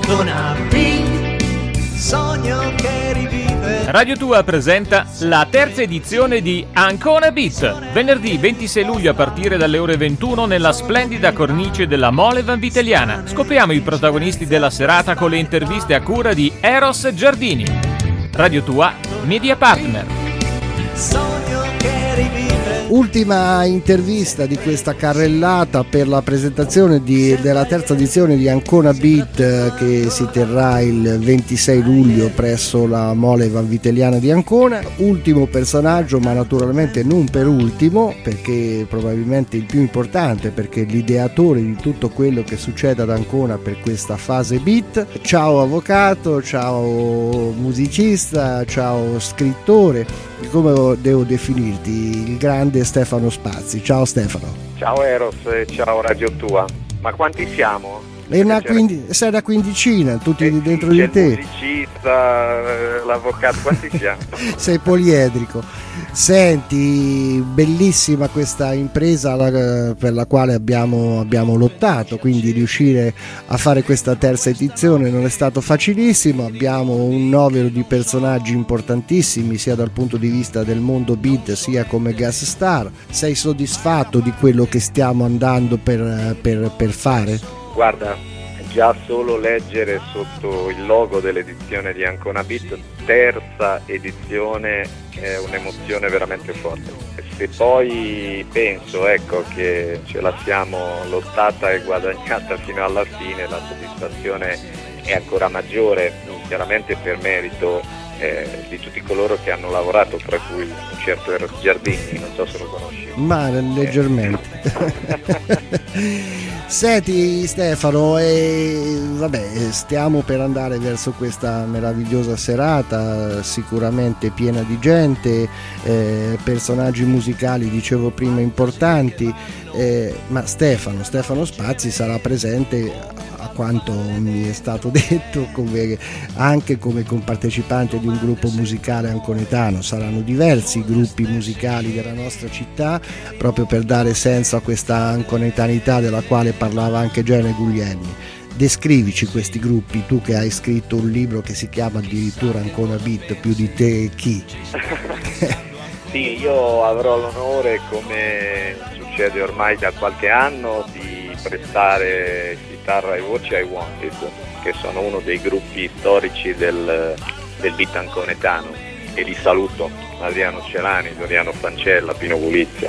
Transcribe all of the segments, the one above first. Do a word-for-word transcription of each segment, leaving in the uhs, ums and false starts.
Ancona Beat, sogno che rivive. Radio Tua presenta la terza edizione di Ancona Beat, venerdì ventisei luglio a partire dalle ore ventuno nella splendida cornice della Mole Vanvitelliana. Scopriamo i protagonisti della serata con le interviste a cura di Eros Giardini. Radio Tua, media partner. Sogno che rivive. Ultima intervista di questa carrellata per la presentazione di, della terza edizione di Ancona Beat, eh, che si terrà il ventisei luglio presso la Mole Vanvitelliana di Ancona. Ultimo personaggio, ma naturalmente non per ultimo, perché probabilmente il più importante, perché l'ideatore di tutto quello che succede ad Ancona per questa fase beat. Ciao avvocato, ciao musicista, ciao scrittore, come devo definirti? Il grande Stefano Spazzi. Ciao Stefano. Ciao Eros e ciao Radio Tua. Ma quanti siamo? È una quindi, sei una quindicina, tutti eh, dentro sì, di te. Il musicista, l'avvocato, quanti siamo? Sei poliedrico. Senti, bellissima questa impresa la, per la quale abbiamo, abbiamo lottato, quindi riuscire a fare questa terza edizione non è stato facilissimo. Abbiamo un novero di personaggi importantissimi sia dal punto di vista del mondo beat sia come guest star. Sei soddisfatto di quello che stiamo andando per, per, per fare? Guarda, già solo leggere sotto il logo dell'edizione di Ancona Beat, terza edizione, è un'emozione veramente forte. E se poi penso, ecco, che ce la siamo lottata e guadagnata fino alla fine, la soddisfazione è ancora maggiore, chiaramente per merito eh, di tutti coloro che hanno lavorato, tra cui un certo Eros Giardini, non so se lo conosci. Ma leggermente. Eh. Senti Stefano, e vabbè, stiamo per andare verso questa meravigliosa serata, sicuramente piena di gente, eh, personaggi musicali, dicevo prima, importanti, eh, ma Stefano, Stefano Spazzi sarà presente, a quanto mi è stato detto, come, anche come compartecipante di un gruppo musicale anconetano. Saranno diversi gruppi musicali della nostra città, proprio per dare senso a questa anconetanità della quale parlava anche Gene Guglielmi. Descrivici questi gruppi, tu che hai scritto un libro che si chiama addirittura Ancona Beat, più di te chi? Sì, io avrò l'onore, come succede ormai da qualche anno, di prestare chitarra e voce ai Wanted, che sono uno dei gruppi storici del, del beat anconetano, e li saluto: Adriano Celani, Doriano Fancella, Pino Gulizia.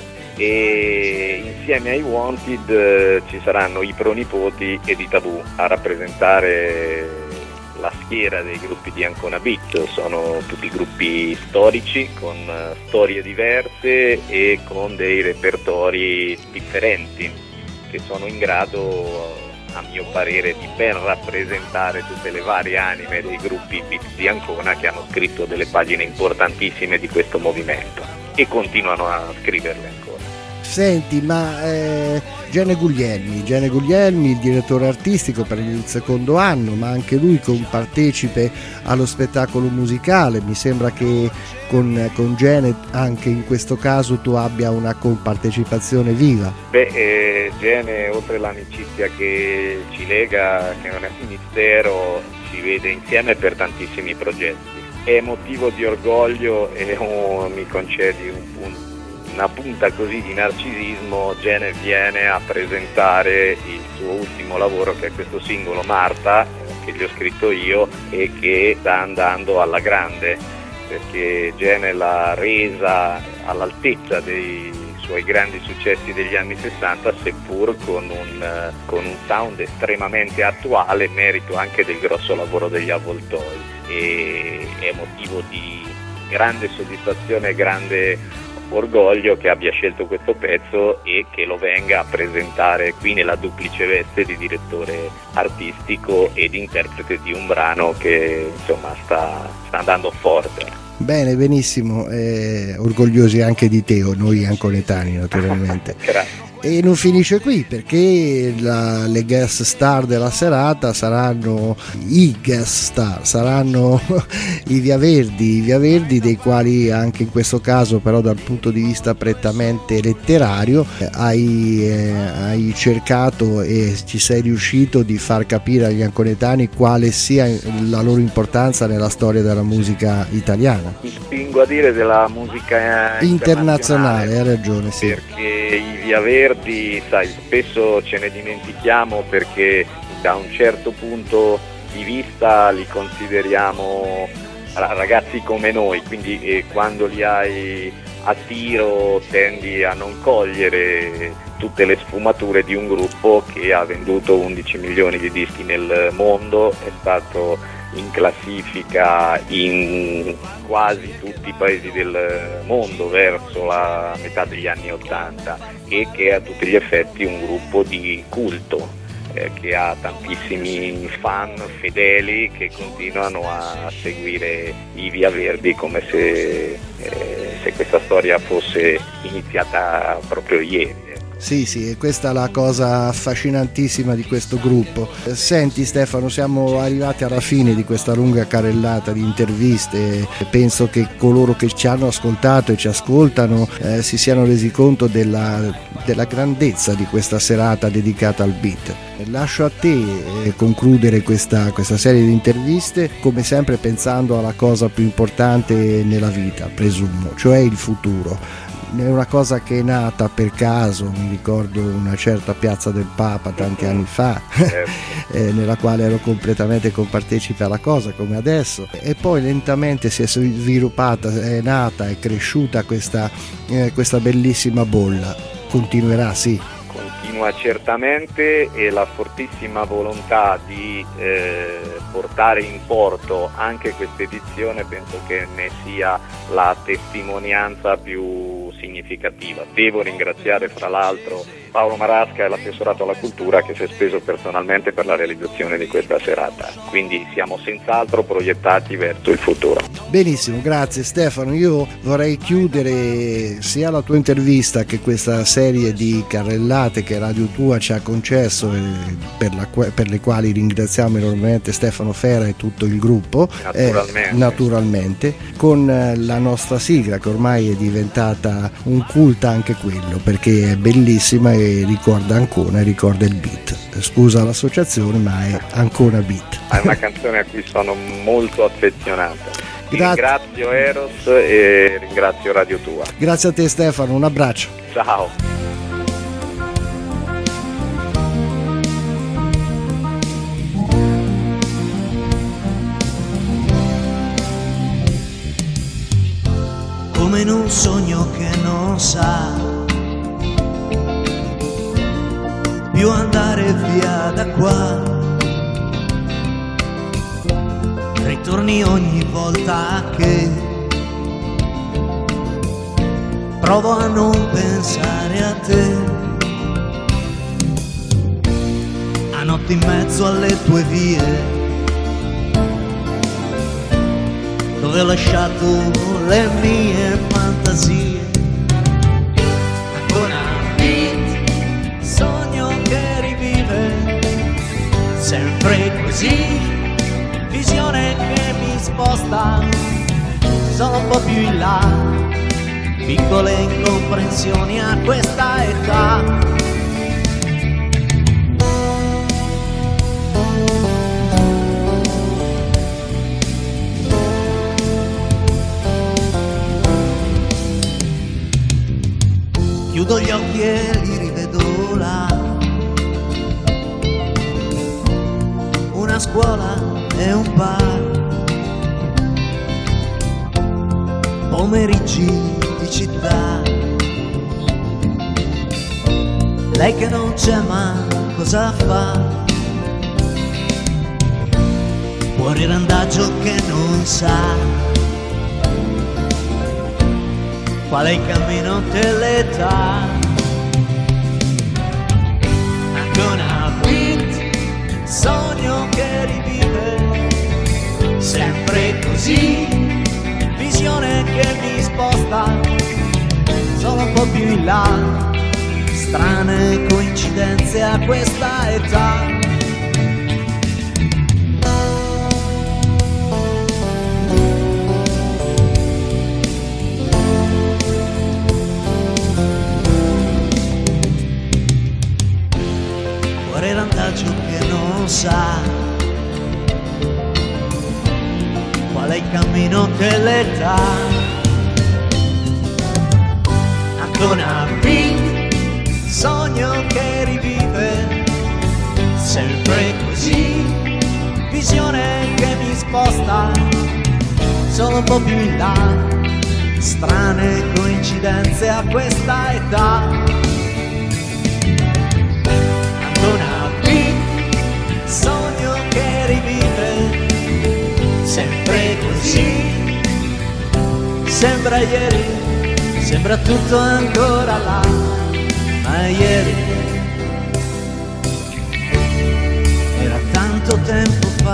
E insieme ai Wanted eh, ci saranno i pronipoti ed i Tabù a rappresentare la schiera dei gruppi di Ancona Beat. Sono tutti gruppi storici con uh, storie diverse e con dei repertori differenti, che sono in grado, a mio parere, di ben rappresentare tutte le varie anime dei gruppi beat di Ancona, che hanno scritto delle pagine importantissime di questo movimento e continuano a scriverle ancora. Senti, ma eh, Gene Guglielmi, Gene Guglielmi, il direttore artistico per il secondo anno, ma anche lui compartecipe allo spettacolo musicale. Mi sembra che con, con Gene anche in questo caso tu abbia una compartecipazione viva. Beh, eh, Gene, oltre l'amicizia che ci lega, che non è un mistero, ci vede insieme per tantissimi progetti. È motivo di orgoglio e oh, mi concedi un punto, una punta così di narcisismo. Gene viene a presentare il suo ultimo lavoro, che è questo singolo Marta, che gli ho scritto io e che sta andando alla grande, perché Gene l'ha resa all'altezza dei suoi grandi successi degli anni sessanta, seppur con un, con un sound estremamente attuale, merito anche del grosso lavoro degli Avvoltoi. E è motivo di grande soddisfazione e grande orgoglio che abbia scelto questo pezzo e che lo venga a presentare qui nella duplice veste di direttore artistico ed interprete di un brano che insomma sta, sta andando forte. Bene, benissimo, eh, orgogliosi anche di te, o noi anconetani naturalmente. Grazie. E non finisce qui, perché la, le guest star della serata saranno i guest star, saranno i Via Verdi, i Via Verdi dei quali anche in questo caso però dal punto di vista prettamente letterario eh, hai, eh, hai cercato e ci sei riuscito di far capire agli anconetani quale sia la loro importanza nella storia della musica italiana. Mi spingo a dire della musica internazionale, hai ragione, sì. Perché i Via Verdi, sai, spesso ce ne dimentichiamo perché da un certo punto di vista li consideriamo ragazzi come noi, quindi eh, quando li hai a tiro tendi a non cogliere tutte le sfumature di un gruppo che ha venduto undici milioni di dischi nel mondo, è stato in classifica in quasi tutti i paesi del mondo verso la metà degli anni ottanta e che è a tutti gli effetti un gruppo di culto eh, che ha tantissimi fan fedeli che continuano a seguire i Via Verdi come se, eh, se questa storia fosse iniziata proprio ieri. Sì, sì, e questa è la cosa affascinantissima di questo gruppo. Senti Stefano, siamo arrivati alla fine di questa lunga carrellata di interviste. Penso che coloro che ci hanno ascoltato e ci ascoltano eh, si siano resi conto della, della grandezza di questa serata dedicata al beat. Lascio a te eh, concludere questa, questa serie di interviste, come sempre pensando alla cosa più importante nella vita, presumo, cioè il futuro. È una cosa che è nata per caso, mi ricordo una certa Piazza del Papa tanti anni fa eh, nella quale ero completamente compartecipe alla cosa come adesso, e poi lentamente si è sviluppata, è nata, è cresciuta questa, eh, questa bellissima bolla. Continuerà, sì. Continua certamente, e la fortissima volontà di eh, portare in porto anche questa edizione penso che ne sia la testimonianza più significativa. Devo ringraziare fra l'altro Paolo Marasca e l'assessorato alla cultura che si è speso personalmente per la realizzazione di questa serata, quindi siamo senz'altro proiettati verso il futuro. Benissimo, grazie Stefano. Io vorrei chiudere sia la tua intervista che questa serie di carrellate che Radio Tua ci ha concesso e per, la, per le quali ringraziamo enormemente Stefano Fera e tutto il gruppo, naturalmente, eh, naturalmente con la nostra sigla che ormai è diventata un culto anche quello, perché è bellissima e ricorda Ancona e ricorda il beat. Scusa l'associazione, ma è Ancona Beat. È una canzone a cui sono molto affezionato. Gra- ringrazio Eros e ringrazio Radio Tua. Grazie a te Stefano, un abbraccio. Ciao. Come in un sogno che non sa più andare via da qua, ritorni ogni volta che provo a non pensare a te, a notte in mezzo alle tue vie, dove ho lasciato le mie fantasie. Ancora beat, sogno che rivive, sempre così, visione che mi sposta, sono un po' più in là, piccole incomprensioni a questa età. Chiudo gli occhi e li rivedo là, una scuola e un bar, pomeriggi di città, lei che non c'è ma cosa fa? Fuori randagio che non sa qual è il cammino dell'età. Ancora beat, sogno che rivive, sempre così, visione che mi sposta, sono un po' più in là, strane coincidenze a questa età. Cuore randagio che non sa qual è il cammino che le dà. Ancora qui, sogno che rivive, sempre così, visione che mi sposta solo un po' più in là, strane coincidenze a questa età. Ancora qui, sogno che rivive, sempre così, sembra ieri, sembra tutto ancora là, ma ieri era tanto tempo fa.